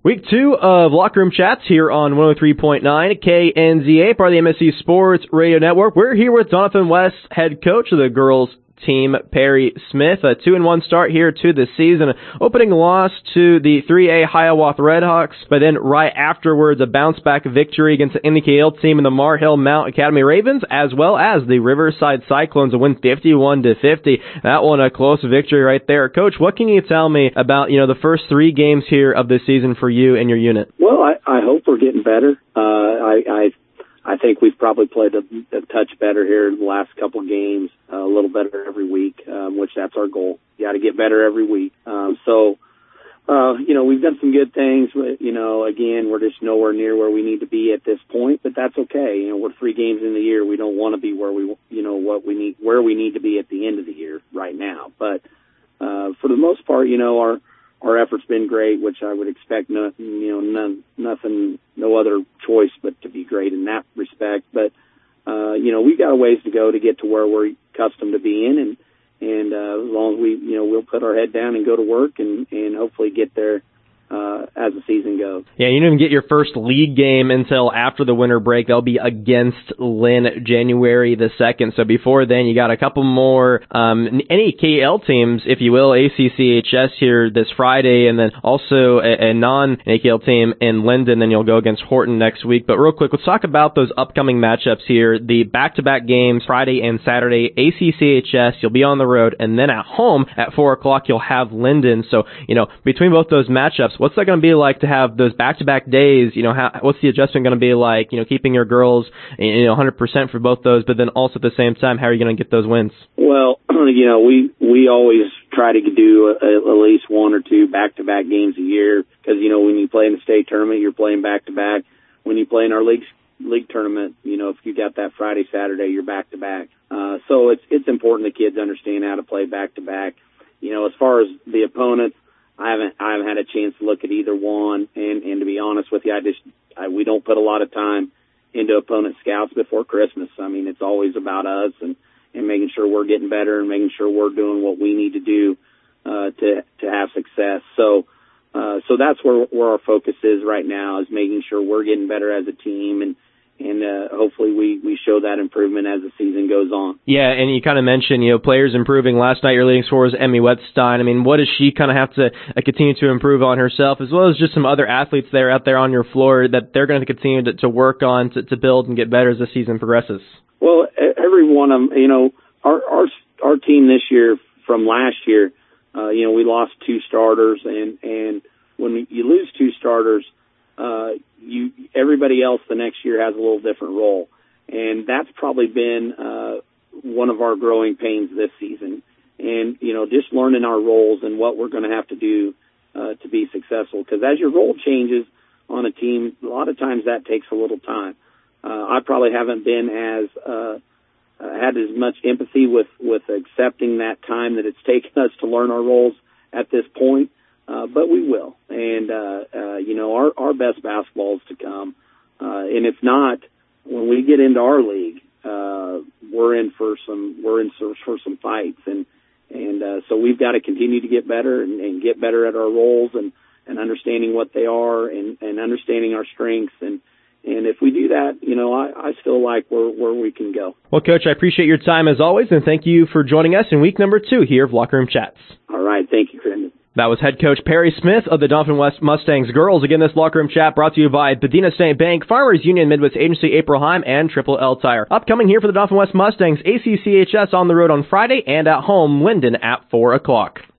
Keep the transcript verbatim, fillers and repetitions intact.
Week two of Locker Room Chats here on one oh three point nine K N Z A, part of the M S C Sports Radio Network. We're here with Doniphan West head coach of the girls team, Perry Smith. A two and one start here to the season. Opening loss to the three A Hiawatha Redhawks, but then right afterwards a bounce back victory against the N E K L team in the Mar-Hill Mount Academy Ravens, as well as the Riverside Cyclones, a win fifty-one to fifty. That one a close victory right there. Coach, what can you tell me about, you know, the first three games here of the season for you and your unit? Well, I, I hope we're getting better. Uh, I, I I think we've probably played a, a touch better here in the last couple of games, uh, a little better every week, um, which that's our goal. You got to get better every week. Um, so, uh, you know, we've done some good things. But, you know, again, we're just nowhere near where we need to be at this point, but that's okay. You know, we're three games in the year. We don't want to be where we, you know, what we need, where we need to be at the end of the year right now. But uh, for the most part, you know, our Our effort's been great, which I would expect, no, you know, none, nothing, no other choice but to be great in that respect. But, uh, you know, we've got a ways to go to get to where we're accustomed to being, and and uh, as long as we, you know, we'll put our head down and go to work, and and hopefully get there uh, as the season goes. Yeah, you didn't even get your first league game until after the winter break. They'll be against Lynn January the second. So before then, you got a couple more um, N E K L teams, if you will, A C C H S here this Friday, and then also a, a non-N E K L team in Linden. Then you'll go against Horton next week. But real quick, let's talk about those upcoming matchups here. The back-to-back games, Friday and Saturday, A C C H S, you'll be on the road, and then at home at four o'clock, you'll have Linden. So, you know, between both those matchups, what's that going to be like to have those back-to-back days? You know, how, what's the adjustment going to be like, you know, keeping your girls, you know, one hundred percent for both those, but then also at the same time, how are you going to get those wins? Well, you know, we, we always try to do a, a, at least one or two back-to-back games a year because, you know, when you play in the state tournament, you're playing back-to-back. When you play in our league, league tournament, you know, if you got that Friday, Saturday, you're back-to-back. Uh, so it's, it's important the kids understand how to play back-to-back. You know, as far as the opponents, I haven't I haven't had a chance to look at either one, and, and to be honest with you, I just I, we don't put a lot of time into opponent scouts before Christmas. I mean, it's always about us and, and making sure we're getting better and making sure we're doing what we need to do uh, to to have success. So uh, so that's where where our focus is right now, is making sure we're getting better as a team, and and uh, hopefully we, we show that improvement as the season goes on. Yeah, and you kind of mentioned, you know, players improving. Last night your leading scorer was Emmy Wetstein. I mean, what does she kind of have to uh, continue to improve on herself, as well as just some other athletes there out there on your floor that they're going to continue to, to work on to, to build and get better as the season progresses? Well, every one of them, you know, our our, our team this year from last year, uh, you know, we lost two starters, and, and when you lose two starters, uh, you everybody else the next year has a little different role, and that's probably been uh, one of our growing pains this season. And you know, just learning our roles and what we're going to have to do uh, to be successful. Because as your role changes on a team, a lot of times that takes a little time. Uh, I probably haven't been as uh, uh, had as much empathy with with accepting that time that it's taken us to learn our roles at this point. Uh, but we will. And, uh, uh, you know, our, our best basketball is to come. Uh, and if not, when we get into our league, uh, we're in for some, we're in for, for some fights. And, and, uh, so we've got to continue to get better and, and get better at our roles and, and understanding what they are and, and understanding our strengths. And, and if we do that, you know, I, I still like where, where we can go. Well, Coach, I appreciate your time as always, and thank you for joining us in week number two here of Locker Room Chats. All right. Thank you, Brendan. That was head coach Perry Smith of the Doniphan West Mustangs girls. Again, this locker room chat brought to you by Bedina State Bank, Farmers Union, Midwest Agency, April Heim, and Triple L Tire. Upcoming here for the Doniphan West Mustangs, A C C H S on the road on Friday, and at home, Linden at four o'clock.